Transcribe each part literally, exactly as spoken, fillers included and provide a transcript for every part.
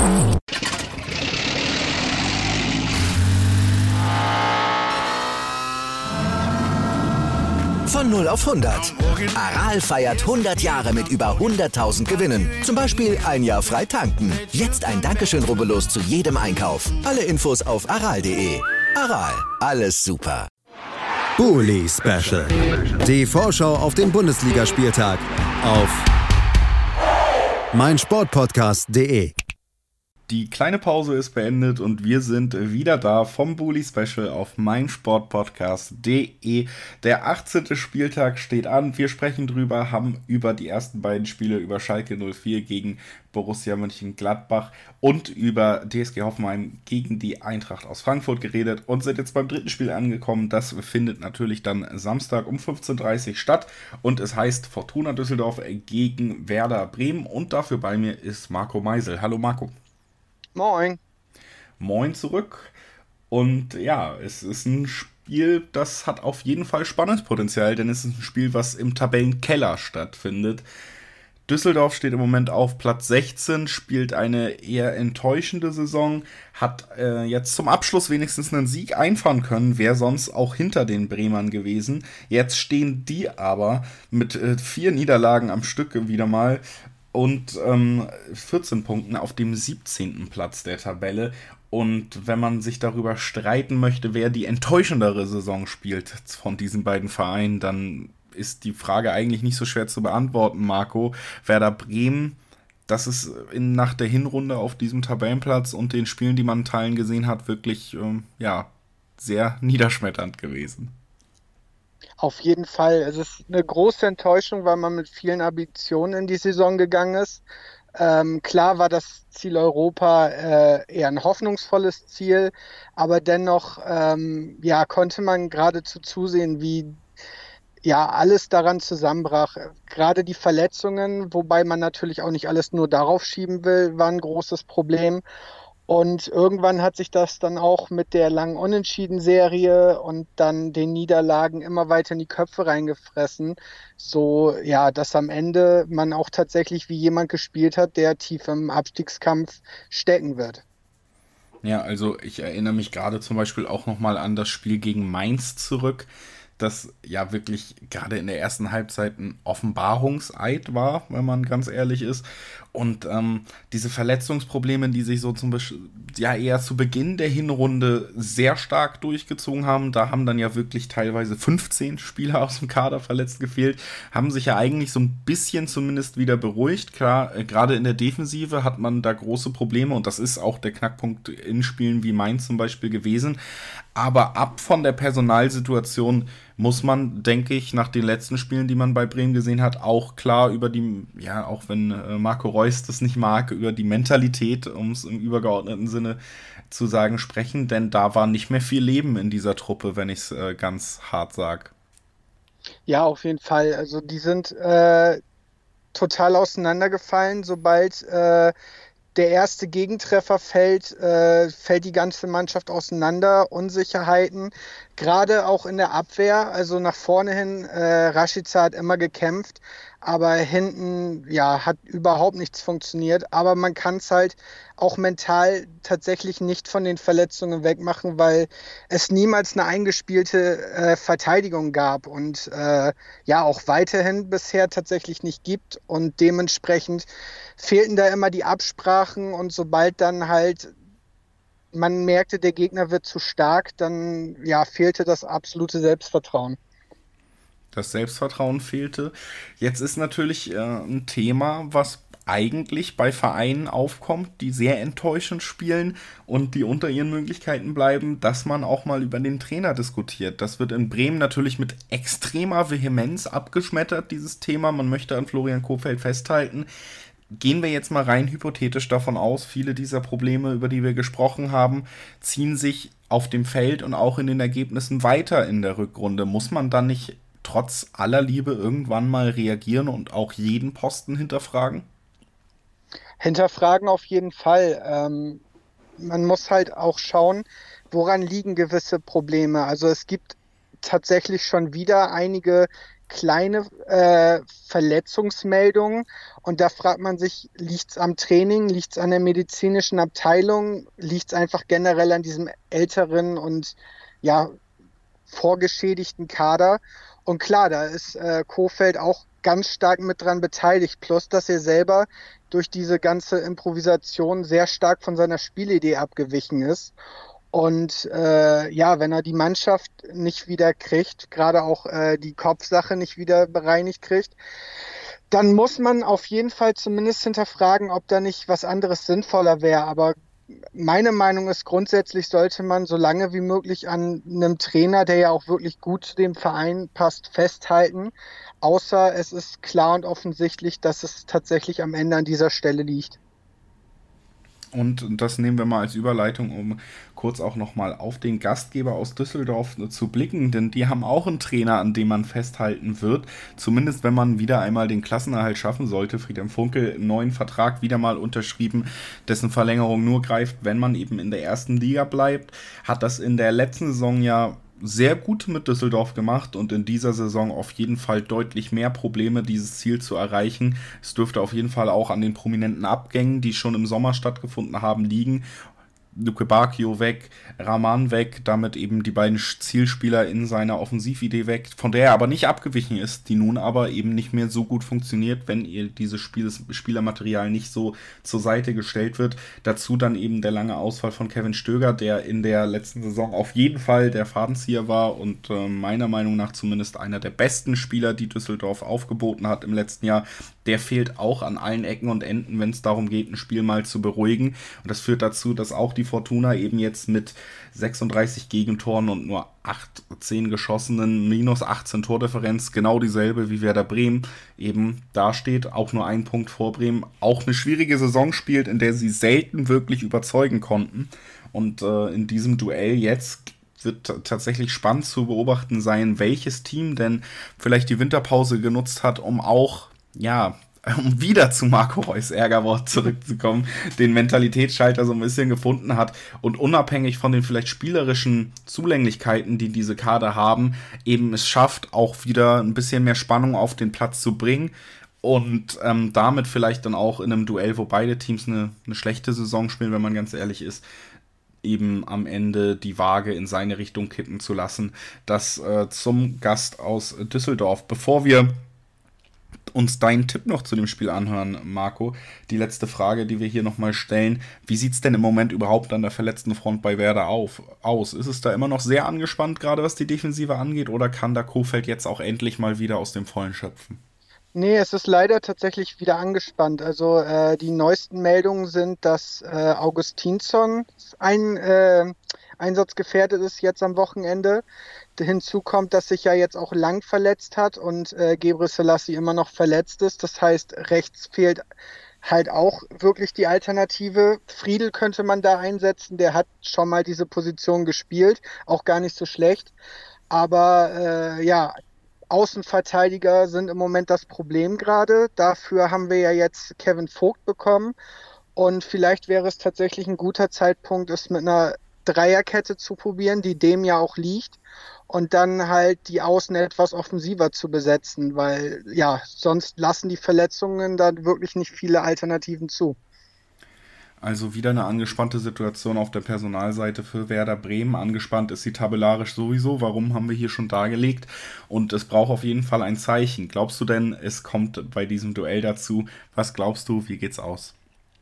Von null auf hundert. Aral feiert hundert Jahre mit über hunderttausend Gewinnen. Zum Beispiel ein Jahr frei tanken. Jetzt ein Dankeschön, rubbellos zu jedem Einkauf. Alle Infos auf aral punkt de. Aral, alles super. Bully Special. Die Vorschau auf den Bundesligaspieltag auf meinsportpodcast punkt de. Die kleine Pause ist beendet und wir sind wieder da vom Bully Special auf meinsportpodcast punkt de. Der achtzehnte Spieltag steht an. Wir sprechen drüber, haben über die ersten beiden Spiele, über Schalke null vier gegen Borussia Mönchengladbach und über D S G Hoffenheim gegen die Eintracht aus Frankfurt geredet und sind jetzt beim dritten Spiel angekommen. Das findet natürlich dann Samstag um fünfzehn Uhr dreißig Statt und es heißt Fortuna Düsseldorf gegen Werder Bremen und dafür bei mir ist Marco Meisel. Hallo Marco. Moin. Moin zurück. Und ja, es ist ein Spiel, das hat auf jeden Fall Spannungspotenzial, denn es ist ein Spiel, was im Tabellenkeller stattfindet. Düsseldorf steht im Moment auf Platz sechzehn, spielt eine eher enttäuschende Saison, hat äh, jetzt zum Abschluss wenigstens einen Sieg einfahren können, wäre sonst auch hinter den Bremern gewesen. Jetzt stehen die aber mit äh, vier Niederlagen am Stück wieder mal und ähm, vierzehn Punkten auf dem siebzehnten Platz der Tabelle. Und wenn man sich darüber streiten möchte, wer die enttäuschendere Saison spielt von diesen beiden Vereinen, dann ist die Frage eigentlich nicht so schwer zu beantworten, Marco. Werder Bremen, das ist in, nach der Hinrunde auf diesem Tabellenplatz und den Spielen, die man in Teilen gesehen hat, wirklich ähm, ja, sehr niederschmetternd gewesen. Auf jeden Fall. Es ist eine große Enttäuschung, weil man mit vielen Ambitionen in die Saison gegangen ist. Ähm, klar war das Ziel Europa äh, eher ein hoffnungsvolles Ziel, aber dennoch ähm, ja, konnte man geradezu zusehen, wie ja alles daran zusammenbrach. Gerade die Verletzungen, wobei man natürlich auch nicht alles nur darauf schieben will, war ein großes Problem. Und irgendwann hat sich das dann auch mit der langen Unentschieden-Serie und dann den Niederlagen immer weiter in die Köpfe reingefressen. So, ja, dass am Ende man auch tatsächlich wie jemand gespielt hat, der tief im Abstiegskampf stecken wird. Ja, also ich erinnere mich gerade zum Beispiel auch nochmal an das Spiel gegen Mainz zurück, das ja wirklich gerade in der ersten Halbzeit ein Offenbarungseid war, wenn man ganz ehrlich ist. Und ähm, diese Verletzungsprobleme, die sich so zum Beispiel ja eher zu Beginn der Hinrunde sehr stark durchgezogen haben, da haben dann ja wirklich teilweise fünfzehn Spieler aus dem Kader verletzt gefehlt, haben sich ja eigentlich so ein bisschen zumindest wieder beruhigt. Klar, äh, gerade in der Defensive hat man da große Probleme und das ist auch der Knackpunkt in Spielen wie Mainz zum Beispiel gewesen. Aber ab von der Personalsituation muss man, denke ich, nach den letzten Spielen, die man bei Bremen gesehen hat, auch klar über die, ja, auch wenn äh, Marco Reus das nicht mag, über die Mentalität, um es im übergeordneten Sinne zu sagen, sprechen, denn da war nicht mehr viel Leben in dieser Truppe, wenn ich es äh, ganz hart sage. Ja, auf jeden Fall. Also die sind äh, total auseinandergefallen, sobald äh, der erste Gegentreffer fällt, äh, fällt die ganze Mannschaft auseinander, Unsicherheiten, gerade auch in der Abwehr, also nach vorne hin, äh, Rashica hat immer gekämpft, aber hinten, ja, hat überhaupt nichts funktioniert, aber man kann es halt auch mental tatsächlich nicht von den Verletzungen wegmachen, weil es niemals eine eingespielte äh, Verteidigung gab und äh, ja, auch weiterhin bisher tatsächlich nicht gibt und dementsprechend fehlten da immer die Absprachen und sobald dann halt man merkte, der Gegner wird zu stark, dann ja, fehlte das absolute Selbstvertrauen. Das Selbstvertrauen fehlte. Jetzt ist natürlich äh, ein Thema, was eigentlich bei Vereinen aufkommt, die sehr enttäuschend spielen und die unter ihren Möglichkeiten bleiben, dass man auch mal über den Trainer diskutiert. Das wird in Bremen natürlich mit extremer Vehemenz abgeschmettert, dieses Thema. Man möchte an Florian Kohfeldt festhalten. Gehen wir jetzt mal rein hypothetisch davon aus, viele dieser Probleme, über die wir gesprochen haben, ziehen sich auf dem Feld und auch in den Ergebnissen weiter in der Rückrunde. Muss man dann nicht trotz aller Liebe irgendwann mal reagieren und auch jeden Posten hinterfragen? Hinterfragen auf jeden Fall. Ähm, man muss halt auch schauen, woran liegen gewisse Probleme. Also es gibt tatsächlich schon wieder einige kleine äh, Verletzungsmeldungen und da fragt man sich, liegt es am Training, liegt es an der medizinischen Abteilung, liegt es einfach generell an diesem älteren und ja vorgeschädigten Kader? Und klar, da ist äh, Kohfeldt auch ganz stark mit dran beteiligt, plus dass er selber durch diese ganze Improvisation sehr stark von seiner Spielidee abgewichen ist. Und äh, ja, wenn er die Mannschaft nicht wieder kriegt, gerade auch äh, die Kopfsache nicht wieder bereinigt kriegt, dann muss man auf jeden Fall zumindest hinterfragen, ob da nicht was anderes sinnvoller wäre. Aber meine Meinung ist, grundsätzlich sollte man so lange wie möglich an einem Trainer, der ja auch wirklich gut zu dem Verein passt, festhalten. Außer es ist klar und offensichtlich, dass es tatsächlich am Ende an dieser Stelle liegt. Und das nehmen wir mal als Überleitung, um kurz auch nochmal auf den Gastgeber aus Düsseldorf zu blicken, denn die haben auch einen Trainer, an dem man festhalten wird, zumindest wenn man wieder einmal den Klassenerhalt schaffen sollte. Friedhelm Funkel, einen neuen Vertrag wieder mal unterschrieben, dessen Verlängerung nur greift, wenn man eben in der ersten Liga bleibt, hat das in der letzten Saison ja sehr gut mit Düsseldorf gemacht und in dieser Saison auf jeden Fall deutlich mehr Probleme, dieses Ziel zu erreichen. Es dürfte auf jeden Fall auch an den prominenten Abgängen, die schon im Sommer stattgefunden haben, liegen. Luke Bacchio weg, Rahman weg, damit eben die beiden Zielspieler in seiner Offensividee weg, von der er aber nicht abgewichen ist, die nun aber eben nicht mehr so gut funktioniert, wenn ihr dieses Spiel, Spielermaterial nicht so zur Seite gestellt wird. Dazu dann eben der lange Ausfall von Kevin Stöger, der in der letzten Saison auf jeden Fall der Fadenzieher war und äh, meiner Meinung nach zumindest einer der besten Spieler, die Düsseldorf aufgeboten hat im letzten Jahr. Der fehlt auch an allen Ecken und Enden, wenn es darum geht, ein Spiel mal zu beruhigen. Und das führt dazu, dass auch die Fortuna eben jetzt mit sechsunddreißig Gegentoren und nur acht, zehn geschossenen, minus achtzehn Tordifferenz, genau dieselbe wie Werder Bremen eben dasteht, auch nur ein Punkt vor Bremen, auch eine schwierige Saison spielt, in der sie selten wirklich überzeugen konnten. Und äh, in diesem Duell jetzt wird t- tatsächlich spannend zu beobachten sein, welches Team denn vielleicht die Winterpause genutzt hat, um auch ja, um wieder zu Marco Reus Ärgerwort zurückzukommen, den Mentalitätsschalter so ein bisschen gefunden hat und unabhängig von den vielleicht spielerischen Zulänglichkeiten, die diese Kader haben, eben es schafft, auch wieder ein bisschen mehr Spannung auf den Platz zu bringen und ähm, damit vielleicht dann auch in einem Duell, wo beide Teams eine, eine schlechte Saison spielen, wenn man ganz ehrlich ist, eben am Ende die Waage in seine Richtung kippen zu lassen. Das äh, zum Gast aus Düsseldorf. Bevor wir uns deinen Tipp noch zu dem Spiel anhören, Marco, die letzte Frage, die wir hier nochmal stellen: Wie sieht es denn im Moment überhaupt an der verletzten Front bei Werder auf, aus? Ist es da immer noch sehr angespannt, gerade was die Defensive angeht, oder kann da Kohfeldt jetzt auch endlich mal wieder aus dem Vollen schöpfen? Nee, es ist leider tatsächlich wieder angespannt. Also äh, die neuesten Meldungen sind, dass äh, Augustinsson ein äh, einsatzgefährdet ist jetzt am Wochenende. Hinzu kommt, dass sich ja jetzt auch Lang verletzt hat und äh, Gebre Selassie immer noch verletzt ist. Das heißt, rechts fehlt halt auch wirklich die Alternative. Friedel könnte man da einsetzen, der hat schon mal diese Position gespielt, auch gar nicht so schlecht. Aber äh, ja, Außenverteidiger sind im Moment das Problem gerade. Dafür haben wir ja jetzt Kevin Vogt bekommen und vielleicht wäre es tatsächlich ein guter Zeitpunkt, es mit einer Dreierkette zu probieren, die dem ja auch liegt, und dann halt die Außen etwas offensiver zu besetzen, weil ja, sonst lassen die Verletzungen da wirklich nicht viele Alternativen zu. Also wieder eine angespannte Situation auf der Personalseite für Werder Bremen. Angespannt ist sie tabellarisch sowieso. Warum, haben wir hier schon dargelegt. Und es braucht auf jeden Fall ein Zeichen. Glaubst du denn, es kommt bei diesem Duell dazu? Was glaubst du, wie geht's aus?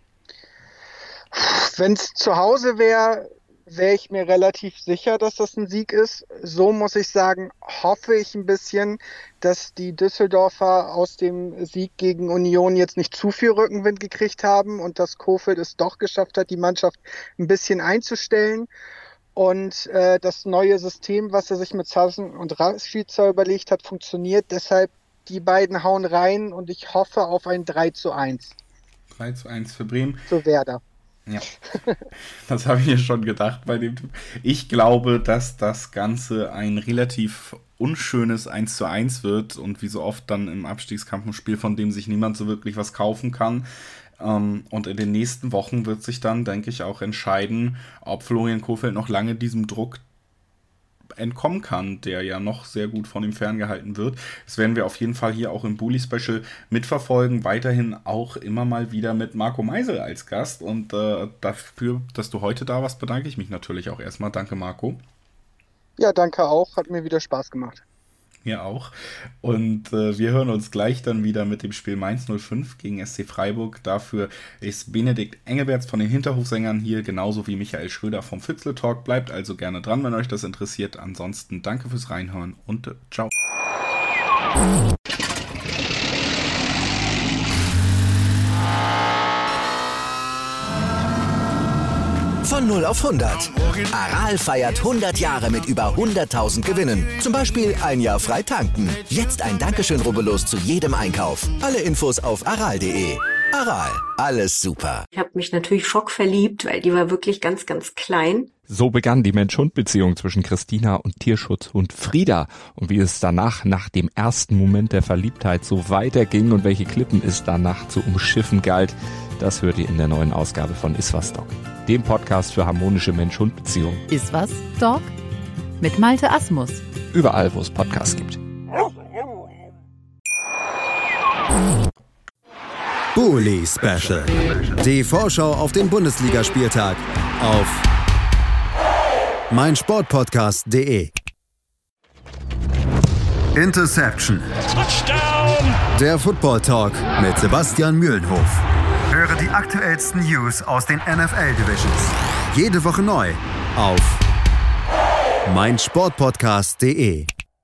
Wenn es zu Hause wäre, wäre ich mir relativ sicher, dass das ein Sieg ist. So muss ich sagen, hoffe ich ein bisschen, dass die Düsseldorfer aus dem Sieg gegen Union jetzt nicht zu viel Rückenwind gekriegt haben und dass Kohfeldt es doch geschafft hat, die Mannschaft ein bisschen einzustellen. Und äh, das neue System, was er sich mit Sassen und Rashica überlegt hat, funktioniert. Deshalb die beiden hauen rein und ich hoffe auf ein drei zu eins. drei zu eins für Bremen. Für Werder. Ja, das habe ich mir schon gedacht bei dem Tipp. Ich glaube, dass das Ganze ein relativ unschönes eins zu eins wird und wie so oft dann im Abstiegskampf ein Spiel, von dem sich niemand so wirklich was kaufen kann. Und in den nächsten Wochen wird sich dann, denke ich, auch entscheiden, ob Florian Kohfeldt noch lange diesem Druck entkommen kann, der ja noch sehr gut von ihm ferngehalten wird. Das werden wir auf jeden Fall hier auch im Bully-Special mitverfolgen. Weiterhin auch immer mal wieder mit Marco Meisel als Gast. Und äh, dafür, dass du heute da warst, bedanke ich mich natürlich auch erstmal. Danke, Marco. Ja, danke auch. Hat mir wieder Spaß gemacht. Mir auch. Und äh, wir hören uns gleich dann wieder mit dem Spiel Mainz null fünf gegen S C Freiburg. Dafür ist Benedikt Engelberts von den Hinterhofsängern hier, genauso wie Michael Schröder vom Füchsle Talk. Bleibt also gerne dran, wenn euch das interessiert. Ansonsten danke fürs Reinhören und äh, ciao. Von null auf hundert. Aral feiert hundert Jahre mit über hunderttausend Gewinnen. Zum Beispiel ein Jahr frei tanken. Jetzt ein Dankeschön, rubbellos zu jedem Einkauf. Alle Infos auf aral punkt de. Aral, alles super. Ich habe mich natürlich schockverliebt, weil die war wirklich ganz, ganz klein. So begann die Mensch-Hund-Beziehung zwischen Christina und Tierschutzhund Frieda. Und wie es danach, nach dem ersten Moment der Verliebtheit, so weiterging und welche Klippen es danach zu umschiffen galt, das hört ihr in der neuen Ausgabe von Iswas Dog, dem Podcast für harmonische Mensch-Hund-Beziehungen. Iswas Dog mit Malte Asmus. Überall, wo es Podcasts gibt. Bully Special. Die Vorschau auf den Bundesligaspieltag auf meinsportpodcast punkt de. Interception. Touchdown. Der Football Talk mit Sebastian Mühlenhof. Höre die aktuellsten News aus den N F L Divisions. Jede Woche neu auf meinsportpodcast punkt de.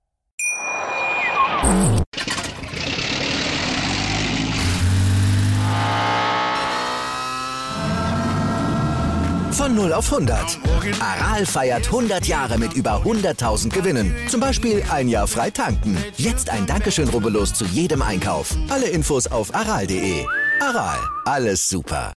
Von null auf hundert. Aral feiert hundert Jahre mit über hunderttausend Gewinnen. Zum Beispiel ein Jahr frei tanken. Jetzt ein Dankeschön, rubbellos zu jedem Einkauf. Alle Infos auf aral punkt de. Aral, alles super.